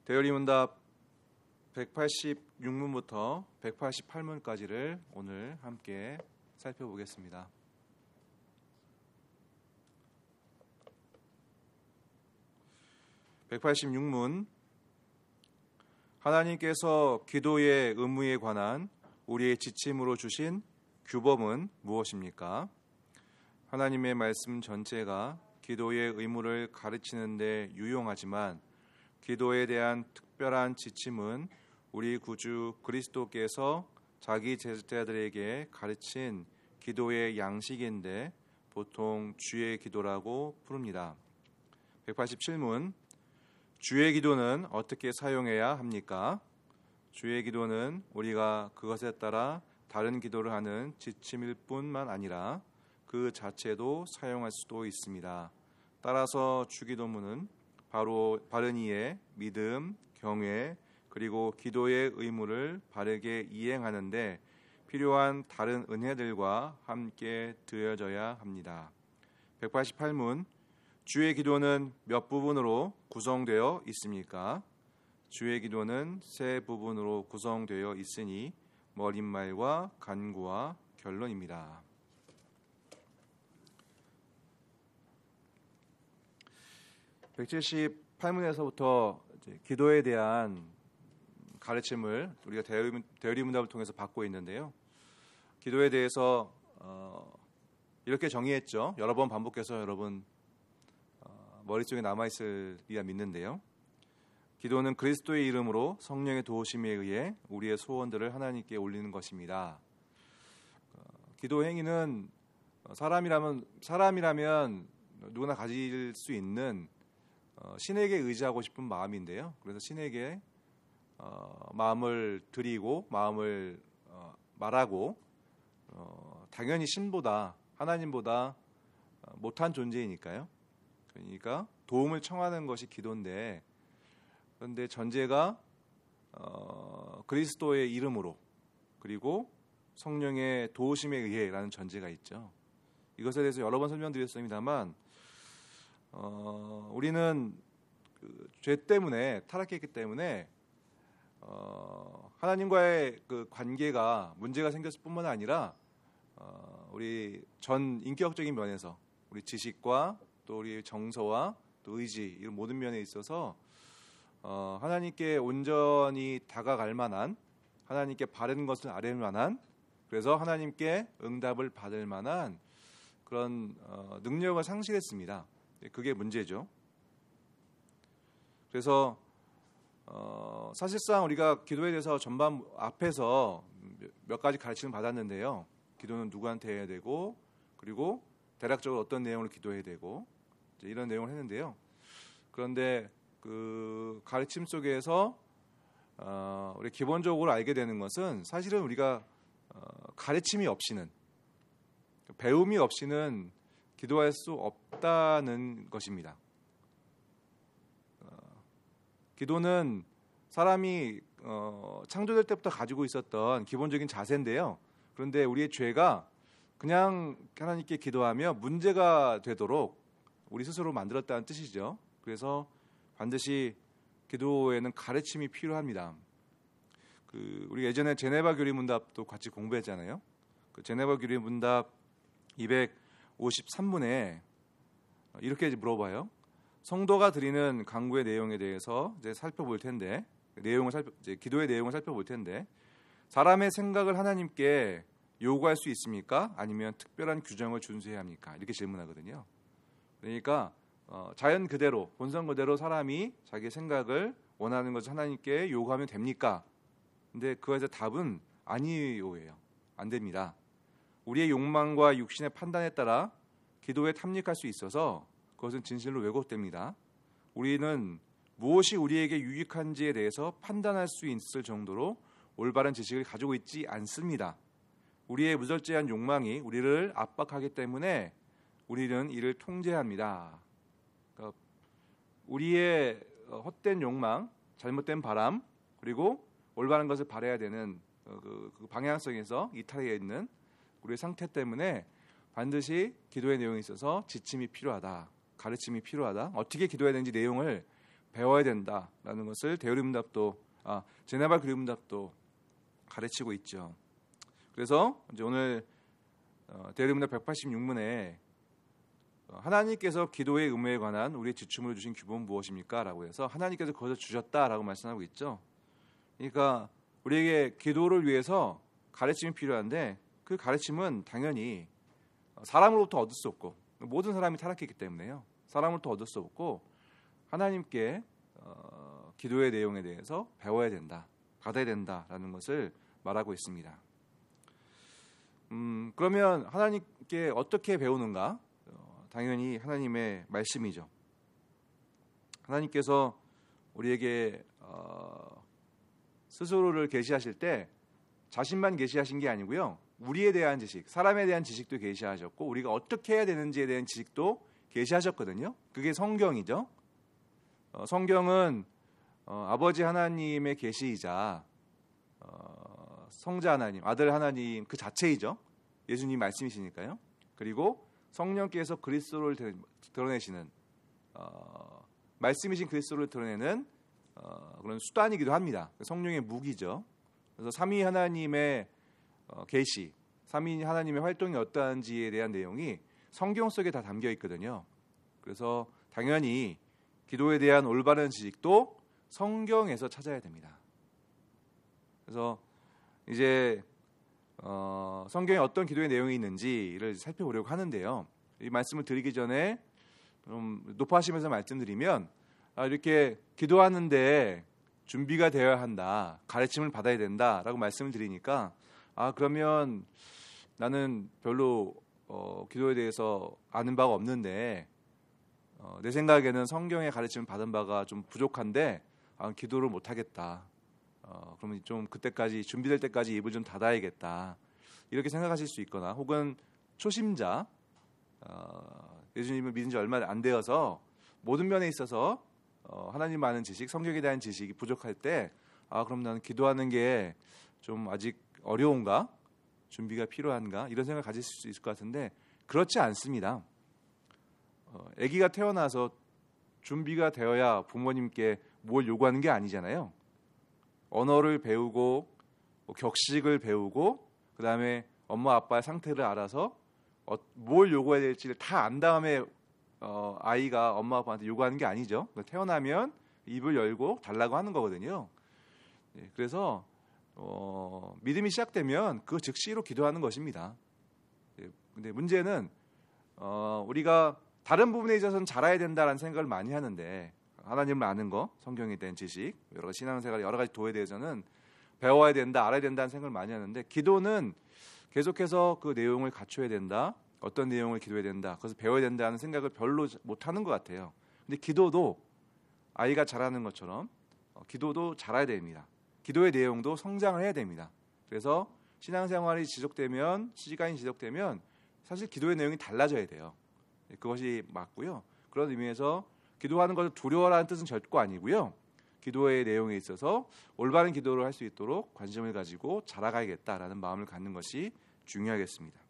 대열리문답 186문부터 188문까지를 오늘 함께 살펴보겠습니다. (186문) 하나님께서 기도의 의무에 관한 우리의 지침으로 주신 규범은 무엇입니까? 하나님의 말씀 전체가 기도의 의무를 가르치는 데 유용하지만 기도에 대한 특별한 지침은 우리 구주 그리스도께서 자기 제자들에게 가르친 기도의 양식인데 보통 주의 기도라고 부릅니다. 187문 주의 기도는 어떻게 사용해야 합니까? 주의 기도는 우리가 그것에 따라 다른 기도를 하는 지침일 뿐만 아니라 그 자체도 사용할 수도 있습니다. 따라서 주기도문은 바로 바른 이해, 믿음, 경외, 그리고 기도의 의무를 바르게 이행하는데 필요한 다른 은혜들과 함께 드려져야 합니다. 188문 주의 기도는 몇 부분으로 구성되어 있습니까? 주의 기도는 세 부분으로 구성되어 있으니 머릿말과 간구와 결론입니다. 178문에서부터 기도에 대한 가르침을 우리가 대열리문답을 통해서 받고 있는데요. 기도에 대해서 이렇게 정의했죠. 여러 번 반복해서 여러분 머릿속에 남아있으리라 믿는데요. 기도는 그리스도의 이름으로 성령의 도우심에 의해 우리의 소원들을 하나님께 올리는 것입니다. 기도 행위는 사람이라면 누구나 가질 수 있는 신에게 의지하고 싶은 마음인데요. 그래서 신에게 마음을 드리고 마음을 말하고 당연히 신보다 하나님보다 못한 존재이니까요. 그러니까 도움을 청하는 것이 기도인데 그런데 전제가 그리스도의 이름으로 그리고 성령의 도우심에 의해라는 전제가 있죠. 이것에 대해서 여러 번 설명드렸습니다만 우리는 죄 때문에 타락했기 때문에 하나님과의 그 관계가 문제가 생겼을 뿐만 아니라 우리 전 인격적인 면에서 우리 지식과 또 우리 정서와 또 의지 이런 모든 면에 있어서 하나님께 온전히 다가갈 만한 하나님께 바른 것을 아뢰 만한 그래서 하나님께 응답을 받을 만한 그런 능력을 상실했습니다. 그게 문제죠. 그래서 사실상 우리가 기도에 대해서 전반 앞에서 몇 가지 가르침을 받았는데요. 기도는 누구한테 해야 되고 그리고 대략적으로 어떤 내용을 기도해야 되고 이런 내용을 했는데요. 그런데 그 가르침 속에서 우리 기본적으로 알게 되는 것은 사실은 우리가 가르침이 없이는 배움이 없이는 기도할 수 없다는 것입니다. 기도는 사람이 창조될 때부터 가지고 있었던 기본적인 자세인데요. 그런데 우리의 죄가 그냥 하나님께 기도하며 문제가 되도록 우리 스스로 만들었다는 뜻이죠. 그래서 반드시 기도에는 가르침이 필요합니다. 우리 예전에 제네바 교리문답도 같이 공부했잖아요. 그 제네바 교리문답 253문에 이렇게 물어봐요. 성도가 드리는 간구의 내용에 대해서 이제 살펴볼 텐데 기도의 내용을 살펴볼 텐데 사람의 생각을 하나님께 요구할 수 있습니까? 아니면 특별한 규정을 준수해야 합니까? 이렇게 질문하거든요. 그러니까 자연 그대로 본성 그대로 사람이 자기 생각을 원하는 것을 하나님께 요구하면 됩니까? 근데 그것의 답은 아니요예요. 안 됩니다. 우리의 욕망과 육신의 판단에 따라 기도에 탐닉할 수 있어서 그것은 진실로 왜곡됩니다. 우리는 무엇이 우리에게 유익한지에 대해서 판단할 수 있을 정도로 올바른 지식을 가지고 있지 않습니다. 우리의 무절제한 욕망이 우리를 압박하기 때문에 우리는 이를 통제합니다. 그러니까 우리의 헛된 욕망, 잘못된 바람, 그리고 올바른 것을 바라야 되는 그 방향성에서 이탈해 있는 우리의 상태 때문에 반드시 기도의 내용에 있어서 지침이 필요하다, 가르침이 필요하다. 어떻게 기도해야 되는지 내용을 배워야 된다라는 것을 제네바 교리문답도 가르치고 있죠. 그래서 이제 오늘 대리문답 186문에 하나님께서 기도의 의무에 관한 우리의 지침을 주신 규범은 무엇입니까? 라고 해서 하나님께서 그것을 주셨다라고 말씀하고 있죠. 그러니까 우리에게 기도를 위해서 가르침이 필요한데 그 가르침은 당연히 사람으로부터 얻을 수 없고 모든 사람이 타락했기 때문에요. 사람으로부터 얻을 수 없고 하나님께 기도의 내용에 대해서 배워야 된다, 받아야 된다라는 것을 말하고 있습니다. 그러면 하나님께 어떻게 배우는가? 당연히 하나님의 말씀이죠. 하나님께서 우리에게 스스로를 계시하실 때 자신만 계시하신 게 아니고요. 우리에 대한 지식, 사람에 대한 지식도 계시하셨고 우리가 어떻게 해야 되는지에 대한 지식도 계시하셨거든요. 그게 성경이죠. 성경은 아버지 하나님의 계시이자 성자 하나님, 아들 하나님 그 자체이죠. 예수님 말씀이시니까요. 그리고 성령께서 그리스도를 드러내시는 말씀이신 그리스도를 드러내는 그런 수단이기도 합니다. 성령의 무기죠. 그래서 삼위 하나님의 계시, 삼위 하나님의 활동이 어떠한지에 대한 내용이 성경 속에 다 담겨 있거든요. 그래서 당연히 기도에 대한 올바른 지식도 성경에서 찾아야 됩니다. 그래서 이제 성경에 어떤 기도의 내용이 있는지를 살펴보려고 하는데요. 이 말씀을 드리기 전에 좀 높아하시면서 말씀드리면 이렇게 기도하는데 준비가 되어야 한다, 가르침을 받아야 된다라고 말씀을 드리니까 그러면 나는 별로 기도에 대해서 아는 바가 없는데 내 생각에는 성경의 가르침을 받은 바가 좀 부족한데 기도를 못하겠다. 그러면 좀 그때까지 준비될 때까지 입을 좀 닫아야겠다. 이렇게 생각하실 수 있거나 혹은 초심자 예수님을 믿은 지 얼마 안 되어서 모든 면에 있어서 하나님 아는 지식, 성경에 대한 지식이 부족할 때 그럼 나는 기도하는 게 좀 아직 어려운가? 준비가 필요한가? 이런 생각을 가질 수 있을 것 같은데 그렇지 않습니다. 아기가 태어나서 준비가 되어야 부모님께 뭘 요구하는 게 아니잖아요. 언어를 배우고 격식을 배우고 그 다음에 엄마 아빠의 상태를 알아서 뭘 요구해야 될지를 다 안 다음에 아이가 엄마 아빠한테 요구하는 게 아니죠. 태어나면 입을 열고 달라고 하는 거거든요. 그래서 믿음이 시작되면 그 즉시로 기도하는 것입니다. 근데 문제는 우리가 다른 부분에 있어서는 잘해야 된다라는 생각을 많이 하는데 하나님을 아는 거, 성경에 대한 지식, 여러 가지 신앙생활, 여러 가지 도에 대해서는 배워야 된다, 알아야 된다는 생각을 많이 하는데 기도는 계속해서 그 내용을 갖춰야 된다, 어떤 내용을 기도해야 된다, 그것을 배워야 된다는 생각을 별로 못하는 것 같아요. 근데 기도도 아이가 잘하는 것처럼 기도도 잘해야 됩니다. 기도의 내용도 성장을 해야 됩니다. 그래서 신앙생활이 지속되면, 시간이 지속되면 사실 기도의 내용이 달라져야 돼요. 그것이 맞고요. 그런 의미에서 기도하는 것을 두려워라는 뜻은 절대 아니고요. 기도의 내용에 있어서 올바른 기도를 할 수 있도록 관심을 가지고 자라가야겠다라는 마음을 갖는 것이 중요하겠습니다.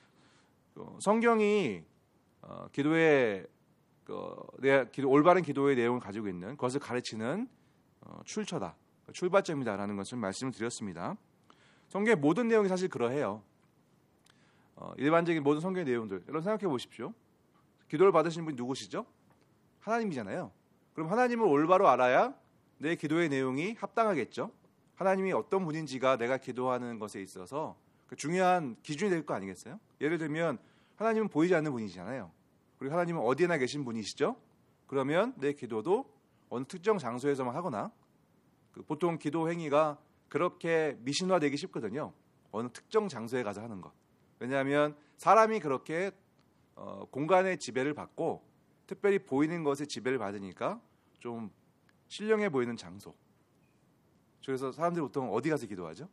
성경이 기도의 올바른 기도의 내용을 가지고 있는 그것을 가르치는 출처다, 출발점이다라는 것을 말씀을 드렸습니다. 성경의 모든 내용이 사실 그러해요. 일반적인 모든 성경의 내용들, 여러분 생각해 보십시오. 기도를 받으신 분이 누구시죠? 하나님이잖아요. 그럼 하나님을 올바로 알아야 내 기도의 내용이 합당하겠죠. 하나님이 어떤 분인지가 내가 기도하는 것에 있어서 중요한 기준이 될 거 아니겠어요? 예를 들면 하나님은 보이지 않는 분이시잖아요. 그리고 하나님은 어디에나 계신 분이시죠. 그러면 내 기도도 어느 특정 장소에서만 하거나 보통 기도 행위가 그렇게 미신화되기 쉽거든요. 어느 특정 장소에 가서 하는 것. 왜냐하면 사람이 그렇게 공간의 지배를 받고 특별히 보이는 것에 지배를 받으니까 좀 신령해 보이는 장소. 그래서 사람들이 보통 어디 가서 기도하죠?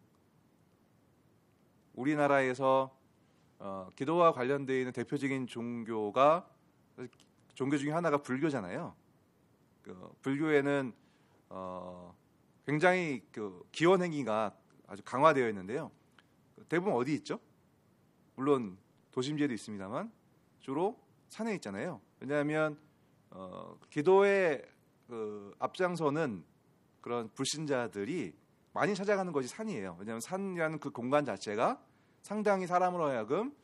우리나라에서 기도와 관련되어 있는 대표적인 종교 중에 하나가 불교잖아요. 불교에는 굉장히 기원 행위가 아주 강화되어 있는데요. 대부분 어디 있죠? 물론 도심지에도 있습니다만 주로 산에 있잖아요. 왜냐하면 기도의 앞장서는 그런 불신자들이 많이 찾아가는 것이 산이에요. 왜냐하면 산이라는 그 공간 자체가 상당히 사람으로 하여금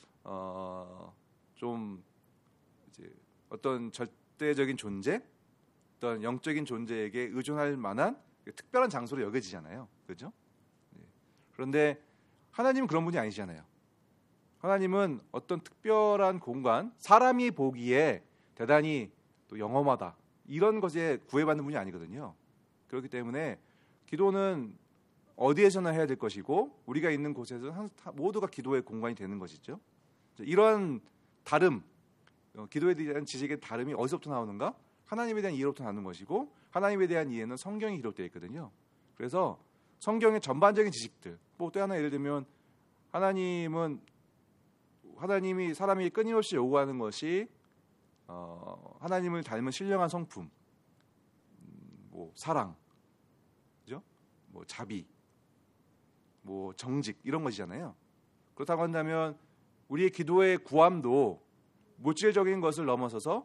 좀 이제 어떤 절대적인 존재, 어떤 영적인 존재에게 의존할 만한 특별한 장소로 여겨지잖아요. 그렇죠? 그런데 하나님은 그런 분이 아니잖아요. 하나님은 어떤 특별한 공간, 사람이 보기에 대단히 또 영험하다 이런 것에 구애받는 분이 아니거든요. 그렇기 때문에 기도는 어디에서나 해야 될 것이고 우리가 있는 곳에서 모두가 기도의 공간이 되는 것이죠. 이런 다름, 기도에 대한 지식의 다름이 어디서부터 나오는가? 하나님에 대한 이해로부터 나오는 것이고 하나님에 대한 이해는 성경에 기록되어 있거든요. 그래서 성경의 전반적인 지식들, 뭐 또 하나 예를 들면 하나님이 사람이 끊임없이 요구하는 것이 하나님을 닮은 신령한 성품, 뭐 사랑, 그죠? 뭐 자비, 뭐 정직 이런 것이잖아요. 그렇다고 한다면 우리의 기도의 구함도 물질적인 것을 넘어서서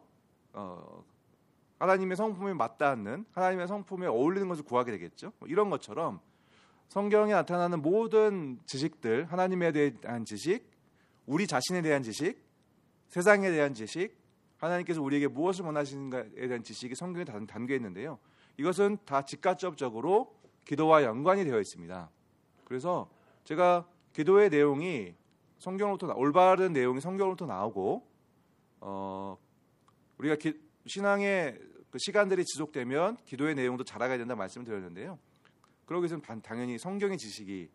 하나님의 성품에 맞닿는 하나님의 성품에 어울리는 것을 구하게 되겠죠. 뭐 이런 것처럼 성경에 나타나는 모든 지식들, 하나님에 대한 지식, 우리 자신에 대한 지식, 세상에 대한 지식, 하나님께서 우리에게 무엇을 원하시는가에 대한 지식이 성경에 담겨 있는데요. 이것은 다 직간접적으로 기도와 연관이 되어 있습니다. 그래서 제가 기도의 내용이 올바른 내용이 성경으로부터 나오고 우리가 신앙의 그 시간들이 지속되면 기도의 내용도 자라가야 된다 말씀을 드렸는데요. 그러기 위해서는 당연히 성경의 지식이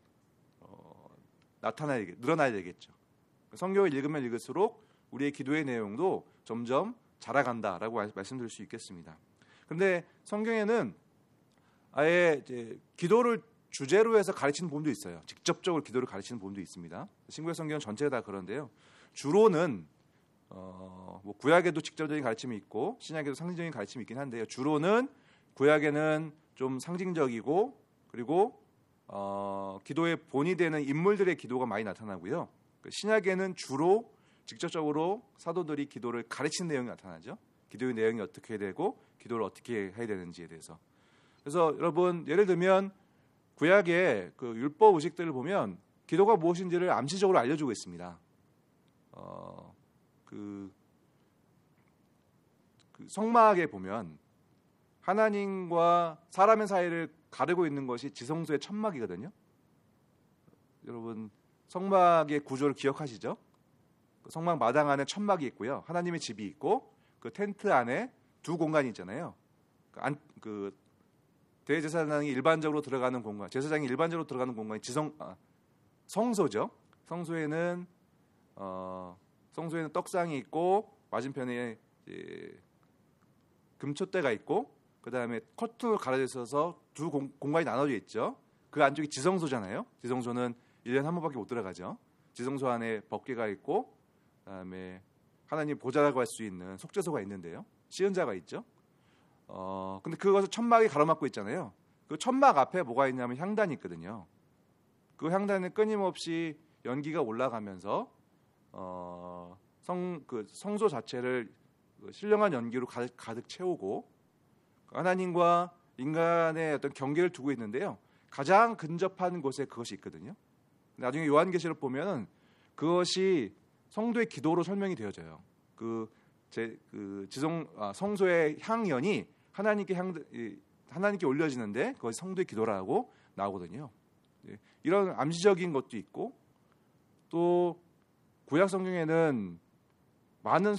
늘어나야 되겠죠. 성경을 읽으면 읽을수록 우리의 기도의 내용도 점점 자라간다라고 말씀드릴 수 있겠습니다. 그런데 성경에는 아예 이제 기도를 주제로 해서 가르치는 부분도 있어요. 직접적으로 기도를 가르치는 부분도 있습니다. 신구약 성경은 전체가 다 그런데요. 주로는 뭐 구약에도 직접적인 가르침이 있고 신약에도 상징적인 가르침이 있긴 한데요. 주로는 구약에는 좀 상징적이고 그리고 기도의 본이 되는 인물들의 기도가 많이 나타나고요. 신약에는 주로 직접적으로 사도들이 기도를 가르치는 내용이 나타나죠. 기도의 내용이 어떻게 되고 기도를 어떻게 해야 되는지에 대해서. 그래서 여러분 예를 들면 구약의 그 율법 의식들을 보면 기도가 무엇인지를 암시적으로 알려주고 있습니다. 그 성막에 보면 하나님과 사람의 사이를 가르고 있는 것이 지성소의 천막이거든요. 여러분 성막의 구조를 기억하시죠? 성막 마당 안에 천막이 있고요. 하나님의 집이 있고 그 텐트 안에 두 공간이 있잖아요. 대제사장이 일반적으로 들어가는 공간, 제사장이 일반적으로 들어가는 공간이 성소죠. 성소에는 떡상이 있고 맞은편에 금촛대가 있고 그 다음에 커튼으로 가려져 있어서 두 공간이 나눠져 있죠. 그 안쪽이 지성소잖아요. 지성소는 1년에 한 번밖에 못 들어가죠. 지성소 안에 법궤가 있고 그다음에 하나님 보좌라고 할 수 있는 속죄소가 있는데요. 시은자가 있죠. 근데 그것을 천막이 가로막고 있잖아요. 그 천막 앞에 뭐가 있냐면 향단이 있거든요. 그 향단에 끊임없이 연기가 올라가면서 성소 자체를 신령한 연기로 가득 채우고 하나님과 인간의 어떤 경계를 두고 있는데요. 가장 근접한 곳에 그것이 있거든요. 나중에 요한계시록 보면은 그것이 성도의 기도로 설명이 되어져요. 성소의 향연이 하나님께 올려지는데 그것이 성도의 기도라고 나오거든요. 이런 암시적인 것도 있고 또 구약 성경에는 많은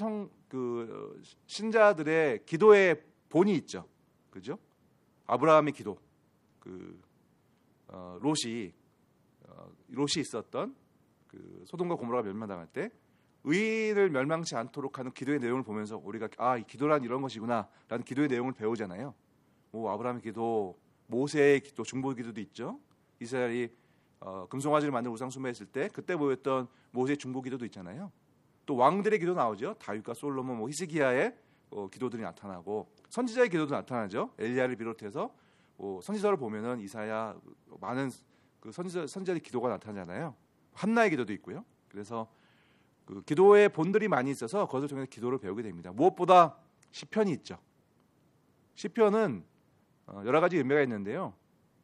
신자들의 기도의 본이 있죠. 그죠? 아브라함의 기도, 롯이 있었던 소돔과 고모라가 멸망당할 때 의인을 멸망치 않도록 하는 기도의 내용을 보면서 우리가 이 기도란 이런 것이구나라는 기도의 내용을 배우잖아요. 아브라함의 기도, 모세의 기도, 중보 기도도 있죠. 이스라엘이 금송아지를 만들어 우상 숭배했을 때 그때 보였던 모세의 중보 기도도 있잖아요. 또 왕들의 기도 나오죠. 다윗과 솔로몬, 히스기야의 기도들이 나타나고 선지자의 기도도 나타나죠. 엘리야를 비롯해서 선지자를 보면은 이사야 많은 선지자의 기도가 나타나잖아요. 한나의 기도도 있고요. 그래서 기도의 본들이 많이 있어서 그것을 통해서 기도를 배우게 됩니다. 무엇보다 시편이 있죠. 시편은 여러 가지 의미가 있는데요.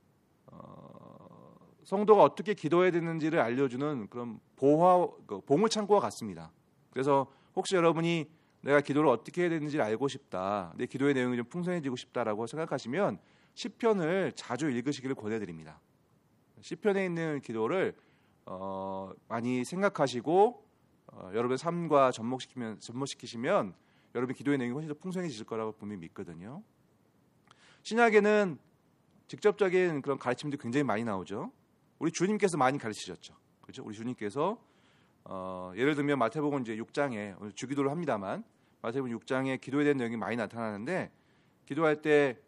성도가 어떻게 기도해야 되는지를 알려주는 그런 보물창고와 같습니다. 그래서 혹시 여러분이 내가 기도를 어떻게 해야 되는지를 알고 싶다, 내 기도의 내용이 좀 풍성해지고 싶다라고 생각하시면 시편을 자주 읽으시기를 권해드립니다. 시편에 있는 기도를 많이 생각하시고 여러분의 삶과 접목시키시면 여러분의 기도의 내용이 훨씬 더 풍성해질 거라고 분명히 믿거든요. 신약에는 직접적인 그런 가르침도 굉장히 많이 나오죠. 우리 주님께서 많이 가르치셨죠. 그렇죠? 우리 주님께서 예를 들면 마태복음 이제 6장에 오늘 주기도를 합니다만 마태복음 6장에 기도에 대한 내용이 많이 나타나는데 기도할 때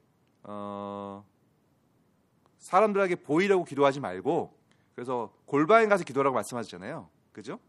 사람들에게 보이려고 기도하지 말고 그래서 골방에 가서 기도하라고 말씀하셨잖아요. 그죠?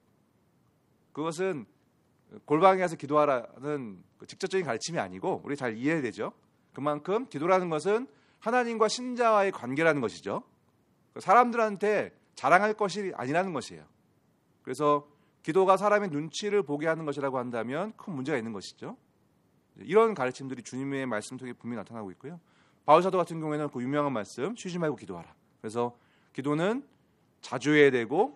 그것은 골방에 가서 기도하라는 직접적인 가르침이 아니고 우리 잘 이해해야 되죠. 그만큼 기도라는 것은 하나님과 신자와의 관계라는 것이죠. 사람들한테 자랑할 것이 아니라는 것이에요. 그래서 기도가 사람의 눈치를 보게 하는 것이라고 한다면 큰 문제가 있는 것이죠. 이런 가르침들이 주님의 말씀 통해 분명히 나타나고 있고요. 바울 사도 같은 경우에는 그 유명한 말씀 쉬지 말고 기도하라. 그래서 기도는 자주 해야 되고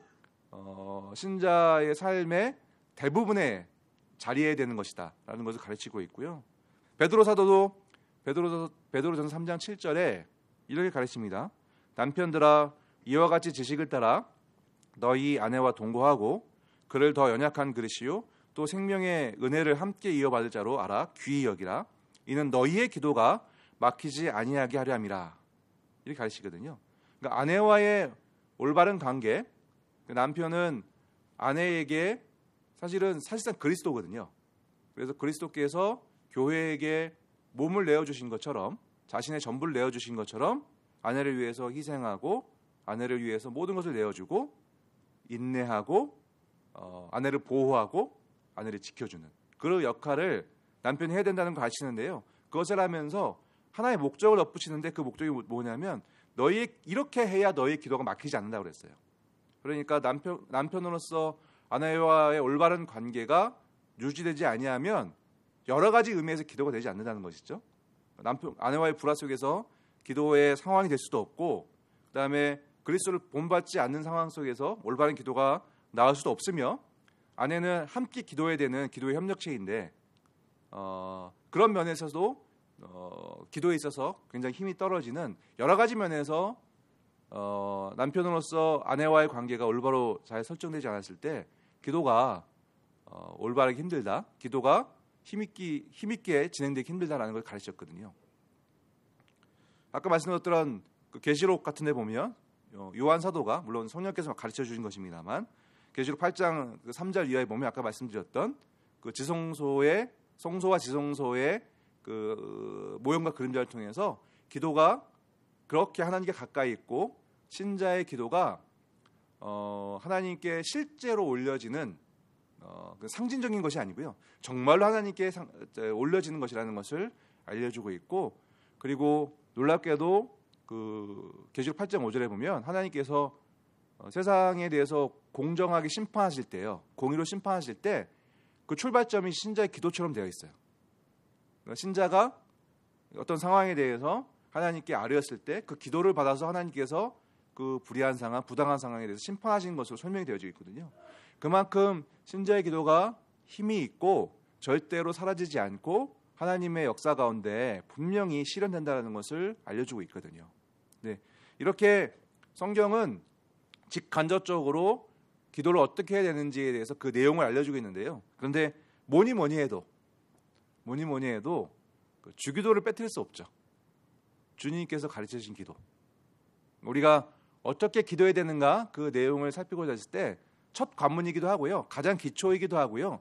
신자의 삶의 대부분에 자리해야 되는 것이다라는 것을 가르치고 있고요. 베드로 사도도 베드로전서 3장 7절에 이렇게 가르칩니다. 남편들아 이와 같이 지식을 따라 너희 아내와 동거하고 그를 더 연약한 그릇이요 또 생명의 은혜를 함께 이어받을 자로 알아 귀히 여기라. 이는 너희의 기도가 막히지 아니하게 하려 함이라. 이렇게 가르치거든요. 그러니까 아내와의 올바른 관계, 남편은 아내에게 사실상 그리스도거든요. 그래서 그리스도께서 교회에게 몸을 내어주신 것처럼 자신의 전부를 내어주신 것처럼 아내를 위해서 희생하고 아내를 위해서 모든 것을 내어주고 인내하고 아내를 보호하고 아내를 지켜주는 그런 역할을 남편이 해야 된다는 걸 가르치는데요. 그것을 하면서 하나의 목적을 덧붙이는데 그 목적이 뭐냐면 이렇게 해야 너의 기도가 막히지 않는다고 그랬어요. 그러니까 남편으로서 아내와의 올바른 관계가 유지되지 아니하면 여러 가지 의미에서 기도가 되지 않는다는 것이죠. 아내와의 불화 속에서 기도의 상황이 될 수도 없고 그다음에 그리스도를 본받지 않는 상황 속에서 올바른 기도가 나올 수도 없으며 아내는 함께 기도해야 되는 기도의 협력체인데 그런 면에서도 기도에 있어서 굉장히 힘이 떨어지는 여러 가지 면에서 남편으로서 아내와의 관계가 올바로 잘 설정되지 않았을 때 기도가 올바르기 힘들다. 기도가 힘있게 진행되기 힘들다라는 걸 가르쳤거든요. 아까 말씀드렸던 그 계시록 같은 데 보면 요한 사도가 물론 성령께서 가르쳐 주신 것입니다만 계시록 8장 3절 이하에 보면 아까 말씀드렸던 그 성소와 지성소의 그 모형과 그림자를 통해서 기도가 그렇게 하나님께 가까이 있고 신자의 기도가 하나님께 실제로 올려지는 그 상징적인 것이 아니고요. 정말로 하나님께 올려지는 것이라는 것을 알려주고 있고 그리고 놀랍게도 그 계시록 8장 5절에 보면 하나님께서 세상에 대해서 공정하게 심판하실 때요. 공의로 심판하실 때 그 출발점이 신자의 기도처럼 되어 있어요. 그러니까 신자가 어떤 상황에 대해서 하나님께 아뢰었을 때 그 기도를 받아서 하나님께서 그 불의한 상황, 부당한 상황에 대해서 심판하시는 것으로 설명이 되어져 있거든요. 그만큼 신자의 기도가 힘이 있고 절대로 사라지지 않고 하나님의 역사 가운데 분명히 실현된다는 것을 알려주고 있거든요. 네, 이렇게 성경은 직간접적으로 기도를 어떻게 해야 되는지에 대해서 그 내용을 알려주고 있는데요. 그런데 뭐니 해도 그 주기도를 빼뜨릴 수 없죠. 주님께서 가르쳐주신 기도. 우리가 어떻게 기도해야 되는가 그 내용을 살피고자 했을 때 첫 관문이기도 하고요. 가장 기초이기도 하고요.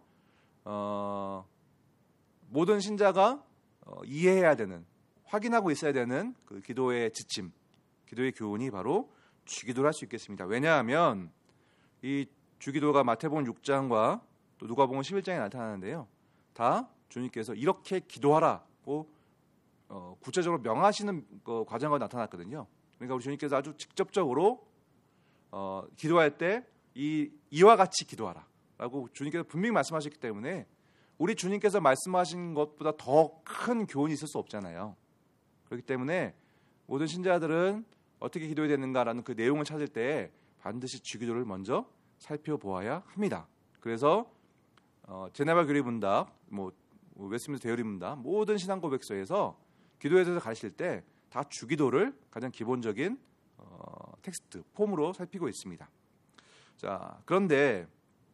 모든 신자가 이해해야 되는, 확인하고 있어야 되는 그 기도의 지침, 기도의 교훈이 바로 주기도를 할 수 있겠습니다. 왜냐하면 이 주기도가 마태복음 6장과 또 누가복음 11장에 나타나는데요. 다 주님께서 이렇게 기도하라고 구체적으로 명하시는 과정과 나타났거든요. 그러니까 우리 주님께서 아주 직접적으로 기도할 때 이와 같이 기도하라라고 주님께서 분명히 말씀하셨기 때문에 우리 주님께서 말씀하신 것보다 더 큰 교훈이 있을 수 없잖아요. 그렇기 때문에 모든 신자들은 어떻게 기도해야 되는가라는 그 내용을 찾을 때 반드시 주기도를 먼저 살펴보아야 합니다. 그래서 제네바 교리 문답, 웨스트민스터 대요리 문답, 모든 신앙 고백서에서 기도에 대해서 가르칠 때 다 주기도를 가장 기본적인 텍스트 폼으로 살피고 있습니다. 자, 그런데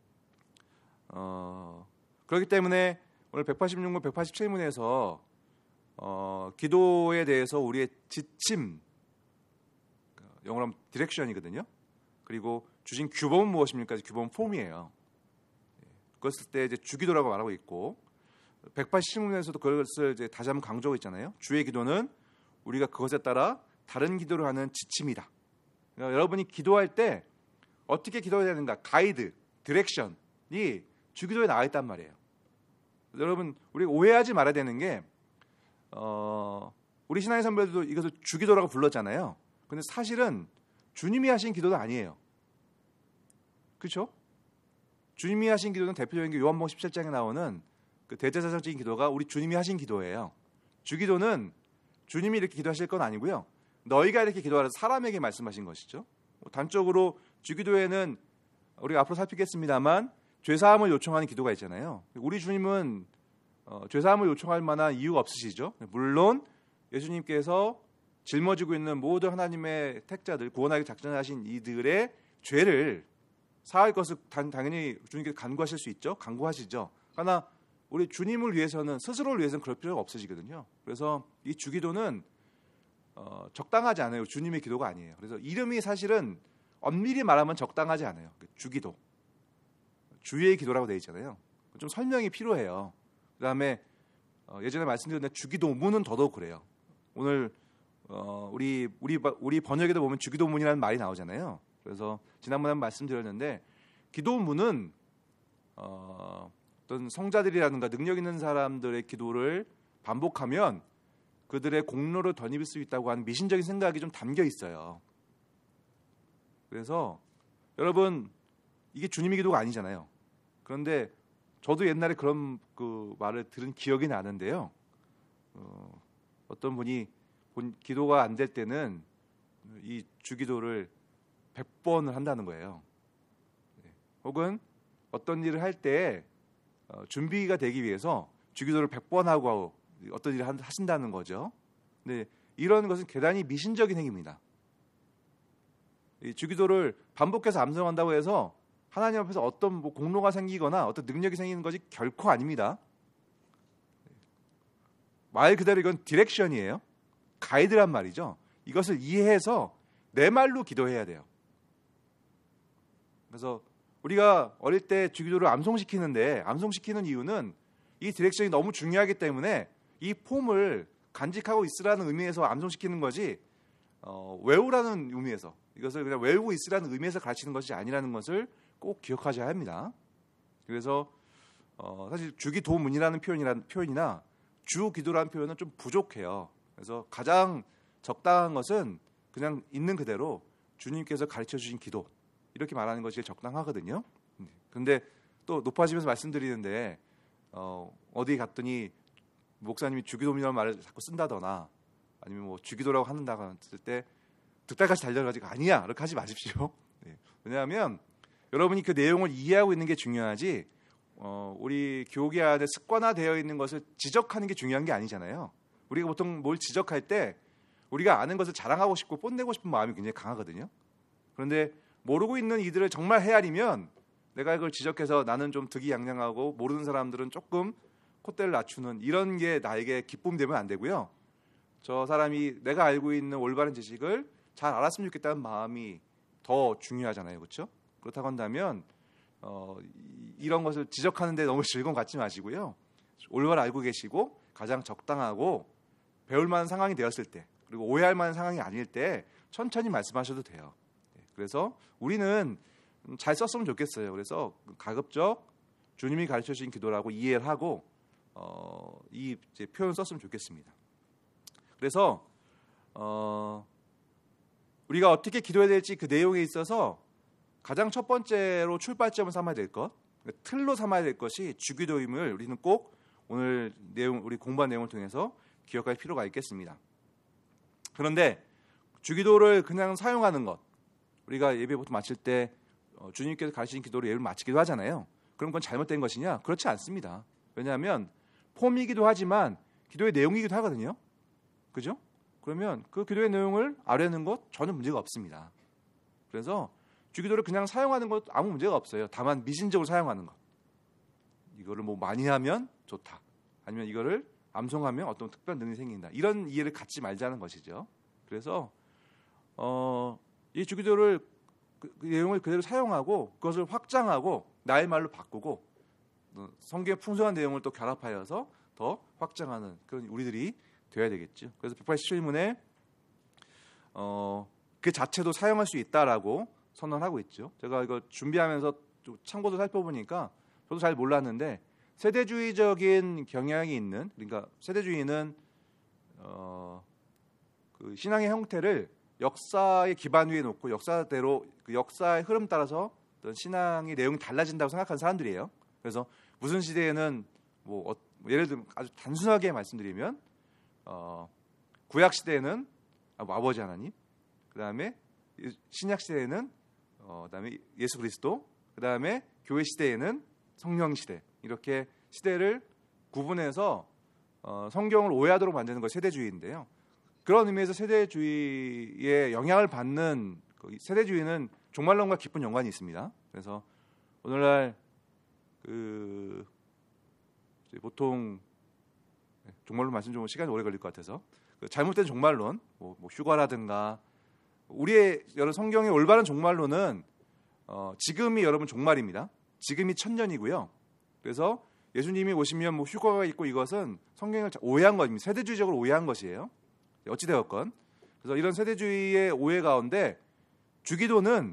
그렇기 때문에 오늘 186문, 187문에서 기도에 대해서 우리의 지침, 영어로 하면 디렉션이거든요. 그리고 주신 규범은 무엇입니까? 규범 폼이에요. 그것을 때 이제 주기도라고 말하고 있고 187문에서도 그것을 이제 다시 한번 강조하고 있잖아요. 주의 기도는 우리가 그것에 따라 다른 기도를 하는 지침이다. 그러니까 여러분이 기도할 때 어떻게 기도해야 되는가? 가이드, 디렉션이 주기도에 나와 있단 말이에요. 여러분, 우리가 오해하지 말아야 되는 게 우리 신앙의 선배들도 이것을 주기도라고 불렀잖아요. 근데 사실은 주님이 하신 기도도 아니에요. 그렇죠? 주님이 하신 기도는 대표적인 게 요한복음 17장에 나오는 그 대제사장적인 기도가 우리 주님이 하신 기도예요. 주기도는 주님이 이렇게 기도하실 건 아니고요. 너희가 이렇게 기도하라 사람에게 말씀하신 것이죠. 단적으로 주기도에는 우리가 앞으로 살피겠습니다만 죄사함을 요청하는 기도가 있잖아요. 우리 주님은 죄사함을 요청할 만한 이유가 없으시죠. 물론 예수님께서 짊어지고 있는 모든 하나님의 택자들, 구원하기 작정하신 이들의 죄를 사할 것을 당연히 주님께서 간구하실 수 있죠. 간구하시죠. 그러나 우리 주님을 위해서는, 스스로를 위해서는 그럴 필요가 없으시거든요. 그래서 이 주기도는 적당하지 않아요. 주님의 기도가 아니에요. 그래서 이름이 사실은 엄밀히 말하면 적당하지 않아요. 주기도, 주의 기도라고 되어 있잖아요. 좀 설명이 필요해요. 그다음에 예전에 말씀드렸는데 주기도문은 더더욱 그래요. 오늘 우리 번역에도 보면 주기도문이라는 말이 나오잖아요. 그래서 지난번에 한번 말씀드렸는데 기도문은 어떤 성자들이라든가 능력 있는 사람들의 기도를 반복하면 그들의 공로를 덧입을 수 있다고 하는 미신적인 생각이 좀 담겨 있어요. 그래서 여러분, 이게 주님의 기도가 아니잖아요. 그런데 저도 옛날에 그런 그 말을 들은 기억이 나는데요. 어떤 분이 기도가 안 될 때는 이 주기도를 100번을 한다는 거예요. 혹은 어떤 일을 할 때 준비가 되기 위해서 주기도를 100번 하고 어떤 일을 하신다는 거죠. 근데 이런 것은 대단히 미신적인 행위입니다. 이 주기도를 반복해서 암송한다고 해서 하나님 앞에서 어떤 공로가 생기거나 어떤 능력이 생기는 것이 결코 아닙니다. 말 그대로 이건 디렉션이에요. 가이드란 말이죠. 이것을 이해해서 내 말로 기도해야 돼요. 그래서 우리가 어릴 때 주기도를 암송시키는데 암송시키는 이유는 이 디렉션이 너무 중요하기 때문에 이 폼을 간직하고 있으라는 의미에서 암송시키는 거지 외우라는 의미에서, 이것을 그냥 외우고 있으라는 의미에서 가르치는 것이 아니라는 것을 꼭 기억하셔야 합니다. 그래서 사실 주기도문이라는 표현이나 주기도라는 표현은 좀 부족해요. 그래서 가장 적당한 것은 그냥 있는 그대로 주님께서 가르쳐 주신 기도, 이렇게 말하는 것이 적당하거든요. 그런데 또 높아지면서 말씀드리는데 어디 갔더니 목사님이 주기도문이라는 말을 자꾸 쓴다거나 아니면 뭐 주기도라고 한다고 했을 때 득달같이 달려가지고 아니야 이렇게 하지 마십시오. 왜냐하면 여러분이 그 내용을 이해하고 있는 게 중요하지 우리 교계 안에 습관화되어 있는 것을 지적하는 게 중요한 게 아니잖아요. 우리가 보통 뭘 지적할 때 우리가 아는 것을 자랑하고 싶고 뽐내고 싶은 마음이 굉장히 강하거든요. 그런데 모르고 있는 이들을 정말 헤아리면 내가 이걸 지적해서 나는 좀 득이양양하고 모르는 사람들은 조금 콧대를 낮추는 이런 게 나에게 기쁨이 되면 안 되고요. 저 사람이 내가 알고 있는 올바른 지식을 잘 알았으면 좋겠다는 마음이 더 중요하잖아요. 그렇죠? 그렇다고 한다면 이런 것을 지적하는 데 너무 즐거움 갖지 마시고요. 올바로 알고 계시고 가장 적당하고 배울 만한 상황이 되었을 때, 그리고 오해할 만한 상황이 아닐 때 천천히 말씀하셔도 돼요. 그래서 우리는 잘 썼으면 좋겠어요. 그래서 가급적 주님이 가르쳐 주신 기도라고 이해를 하고 이 이제 표현 썼으면 좋겠습니다. 그래서 우리가 어떻게 기도해야 될지 그 내용에 있어서 가장 첫 번째로 출발점을 삼아야 될 것, 틀로 삼아야 될 것이 주기도임을 우리는 꼭 오늘 내용, 우리 공부한 내용을 통해서 기억할 필요가 있겠습니다. 그런데 주기도를 그냥 사용하는 것, 우리가 예배 보통 마칠 때 주님께서 가르치신 기도로 예배를 마치기도 하잖아요. 그럼 그건 잘못된 것이냐? 그렇지 않습니다. 왜냐하면 폼이기도 하지만 기도의 내용이기도 하거든요. 그죠? 그러면 그 기도의 내용을 아뢰는 것 전혀 문제가 없습니다. 그래서 주기도를 그냥 사용하는 것 아무 문제가 없어요. 다만 미신적으로 사용하는 것. 이거를 뭐 많이 하면 좋다. 아니면 이거를 암송하면 어떤 특별한 능력이 생긴다. 이런 이해를 갖지 말자는 것이죠. 그래서 이 주기도를 그 내용을 그대로 사용하고 그것을 확장하고 나의 말로 바꾸고 성경의 풍성한 내용을 또 결합하여서 더 확장하는 그런 우리들이 되어야 되겠죠. 그래서 187문에 그 자체도 사용할 수 있다라고 선언하고 있죠. 제가 이거 준비하면서 참고도 살펴보니까 저도 잘 몰랐는데 세대주의적인 경향이 있는, 그러니까 세대주의는 그 신앙의 형태를 역사의 기반 위에 놓고 역사대로 그 역사의 흐름 따라서 어떤 신앙의 내용이 달라진다고 생각하는 사람들이에요. 그래서 무슨 시대에는 뭐 예를 들면 아주 단순하게 말씀드리면 구약 시대에는 아버지 하나님, 그 다음에 신약 시대에는 그다음에 예수 그리스도, 그 다음에 교회 시대에는 성령 시대, 이렇게 시대를 구분해서 성경을 오해하도록 만드는 것이 세대주의인데요. 그런 의미에서 세대주의의 영향을 받는 세대주의는 종말론과 깊은 연관이 있습니다. 그래서 오늘날 보통 종말론 말씀 좀 시간이 오래 걸릴 것 같아서 잘못된 종말론, 뭐 휴거라든가 우리의 여러 성경의 올바른 종말론은 지금이 여러분 종말입니다. 지금이 천년이고요. 그래서 예수님이 오시면 뭐 휴거가 있고 이것은 성경을 오해한 것입니다. 세대주의적으로 오해한 것이에요. 어찌되었건. 그래서 이런 세대주의의 오해 가운데 주기도는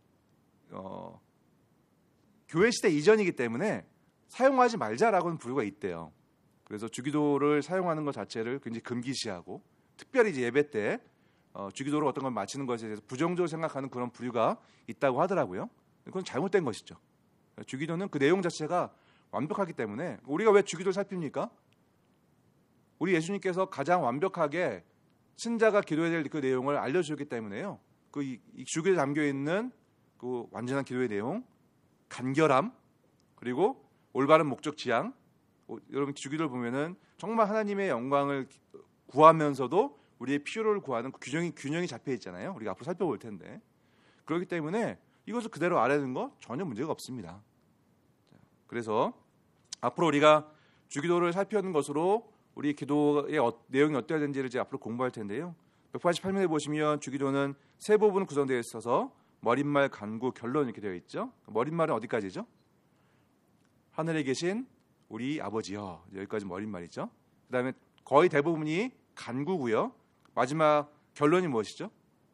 교회 시대 이전이기 때문에 사용하지 말자라고는 부류가 있대요. 그래서 주기도를 사용하는 것 자체를 굉장히 금기시하고 특별히 이제 예배 때 주기도로 어떤 걸 마치는 것에 대해서 부정적으로 생각하는 그런 부류가 있다고 하더라고요. 그건 잘못된 것이죠. 주기도는 그 내용 자체가 완벽하기 때문에 우리가 왜 주기도를 살핍니까? 우리 예수님께서 가장 완벽하게 신자가 기도해야 될 그 내용을 알려주셨기 때문에요. 이 주기도에 담겨 있는 그 완전한 기도의 내용, 간결함, 그리고 올바른 목적 지향. 여러분 주기도를 보면은 정말 하나님의 영광을 구하면서도 우리의 필요를 구하는 균형이 잡혀 있잖아요. 우리가 앞으로 살펴볼 텐데. 그렇기 때문에 이것을 그대로 아뢰는 거 전혀 문제가 없습니다. 그래서 앞으로 우리가 주기도를 살피는 것으로 우리 기도의 내용이 어떠해야 되는지를 이제 앞으로 공부할 텐데요. 188면에 보시면 주기도는 세 부분 구성되어 있어서 머릿말, 간구, 결론 이렇게 되어 있죠. 머릿말은 어디까지죠? 하늘에 계신 우리 아버지여, 여기까지 머릿말이죠. 그 다음에 거의 대부분이 간구고요. 마지막 결론이 무엇이죠?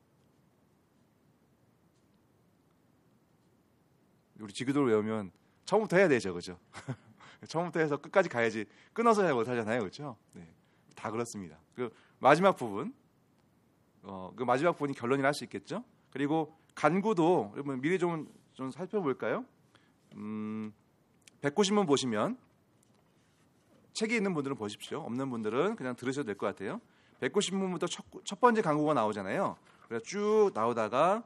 우리 주기도를 외우면 처음부터 해야 되죠, 그렇죠? 처음부터 해서 끝까지 가야지 끊어서 잘 못하잖아요, 그렇죠? 네, 다 그렇습니다. 그 마지막 부분, 그 마지막 부분이 결론이라 할 수 있겠죠. 그리고 간구도 여러분 미리 좀 살펴볼까요? 190문 보시면 책이 있는 분들은 보십시오. 없는 분들은 그냥 들으셔도 될 것 같아요. 190문부터 첫 번째 간구가 나오잖아요. 그래서 쭉 나오다가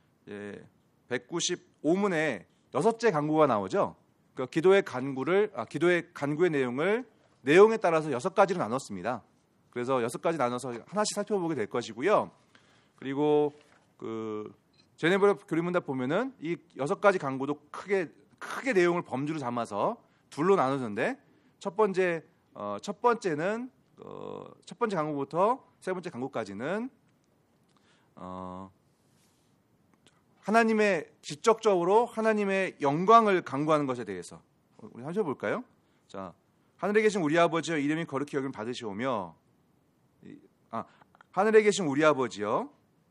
195문에 여섯째 간구가 나오죠. 그 기도의 간구의 내용에 따라서 6가지로 나눴습니다. 그래서 6가지 나눠서 하나씩 살펴보게 될 것이고요. 그리고 그 제네브라 교리문답 보면은 이 6가지 간구도 크게 내용을 범주로 삼아서 둘로 나누는데 첫 번째 간구부터 세 번째 간구까지는 하나님의 직접적으로 하나님의 영광을 간구하는 것에 대해서 우리 살펴볼까요? 자, 하늘에 계신 우리 아버지여 이름이 거룩히 여김을 받으시오며 하늘에 계신 우리 아버지여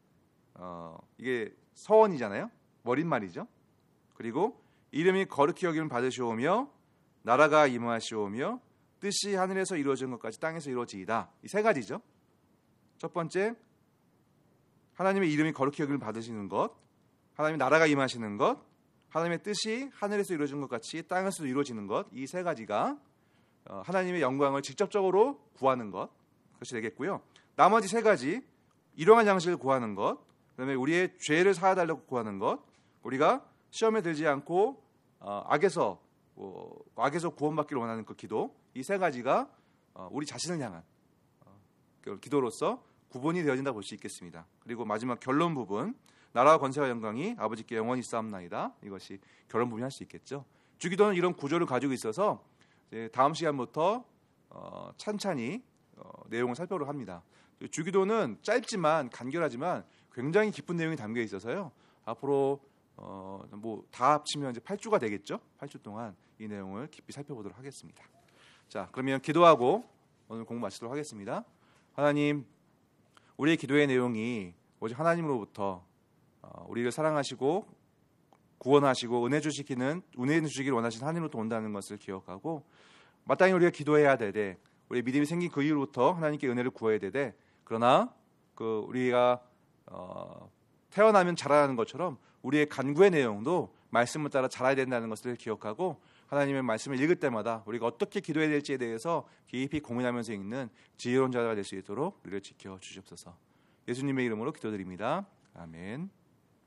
이게 서원이잖아요. 머릿말이죠. 그리고 이름이 거룩히 여김을 받으시오며 나라가 임하시오며 뜻이 하늘에서 이루어지는 것까지 땅에서 이루어지이다. 이 세 가지죠. 첫 번째, 하나님의 이름이 거룩히 여김을 받으시는 것, 하나님의 나라가 임하시는 것, 하나님의 뜻이 하늘에서 이루어지는 것 같이 땅에서도 이루어지는 것, 이 세 가지가 하나님의 영광을 직접적으로 구하는 것이 되겠고요. 나머지 세 가지, 일용할 양식을 구하는 것, 그다음에 우리의 죄를 사하달라고 구하는 것, 우리가 시험에 들지 않고 악에서 구원받기를 원하는 그 기도, 이 세 가지가 우리 자신을 향한 기도로서 구분이 되어진다 볼 수 있겠습니다. 그리고 마지막 결론 부분, 나라와 권세와 영광이 아버지께 영원히 있사옵나이다. 이것이 결론 부분이 할 수 있겠죠. 주기도는 이런 구조를 가지고 있어서 다음 시간부터 찬찬히 내용을 살펴보도록 합니다. 주기도는 짧지만 간결하지만 굉장히 깊은 내용이 담겨 있어서요. 앞으로 뭐 다 합치면 이제 8주가 되겠죠. 8주 동안 이 내용을 깊이 살펴보도록 하겠습니다. 자, 그러면 기도하고 오늘 공부 마치도록 하겠습니다. 하나님, 우리의 기도의 내용이 오직 하나님으로부터 우리를 사랑하시고 구원하시고 은혜 주시기를 원하시는 하나님으로부터 온다는 것을 기억하고, 마땅히 우리가 기도해야 되되 우리의 믿음이 생긴 그 이후로부터 하나님께 은혜를 구해야 되되, 그러나 우리가 태어나면 자라나는 것처럼 우리의 간구의 내용도 말씀을 따라 자라야 된다는 것을 기억하고, 하나님의 말씀을 읽을 때마다 우리가 어떻게 기도해야 될지에 대해서 깊이 고민하면서 읽는 지혜로운 자가 될 수 있도록 우리를 지켜주시옵소서. 예수님의 이름으로 기도드립니다. 아멘.